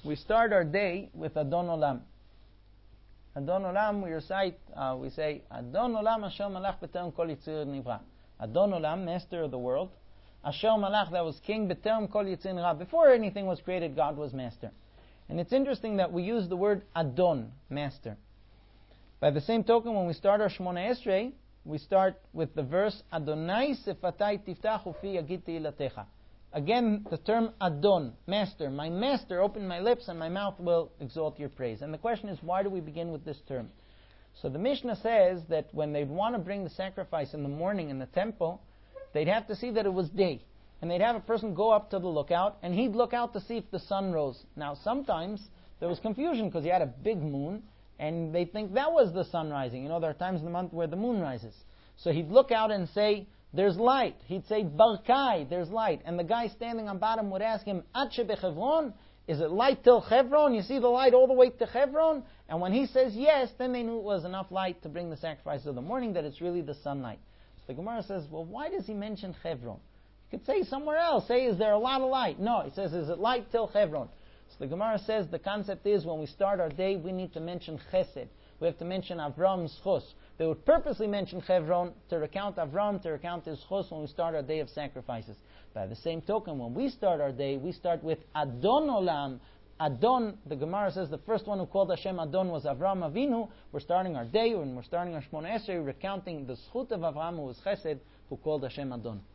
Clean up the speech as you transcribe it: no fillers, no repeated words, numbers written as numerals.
We start our day with Adon Olam. Adon Olam, we recite, we say, Adon Olam Asher Malach B'Terem Kol Yitzir Nivra. Adon Olam, master of the world. Asher Malach, that was king, B'Terem Kol Yitzir Nivra. Before anything was created, God was master. And it's interesting that we use the word Adon, master. By the same token, when we start our Shemona Esrei, we start with the verse, Adonai Sefatai Tiftach Ufi Yagid Tehilatecha. Again, the term Adon, master. My master, open my lips and my mouth will exalt your praise. And the question is, why do we begin with this term? So the Mishnah says that when they'd want to bring the sacrifice in the morning in the temple, they'd have to see that it was day. And they'd have a person go up to the lookout, and he'd look out to see if the sun rose. Now, sometimes there was confusion because you had a big moon, and they think that was the sun rising. You know, there are times in the month where the moon rises. So he'd look out and say, there's light. He'd say, Barkai, there's light. And the guy standing on bottom would ask him, Ache bechevron? Is it light till Chevron? You see the light all the way to Chevron? And when he says yes, then they knew it was enough light to bring the sacrifice of the morning, that it's really the sunlight. So the Gemara says, well, why does he mention Chevron? You could say somewhere else. Say, is there a lot of light? No, he says, is it light till Chevron? So the Gemara says the concept is when we start our day, we need to mention Chesed. We have to mention Avram's Chus. They would purposely mention Chevron to recount Avram, to recount his Chus when we start our day of sacrifices. By the same token, when we start our day, we start with Adon Olam. Adon, the Gemara says the first one who called Hashem Adon was Avram Avinu. We're starting our day, and we're starting our Shemona Esrei, recounting the Zchut of Avram, who was Chesed, who called Hashem Adon.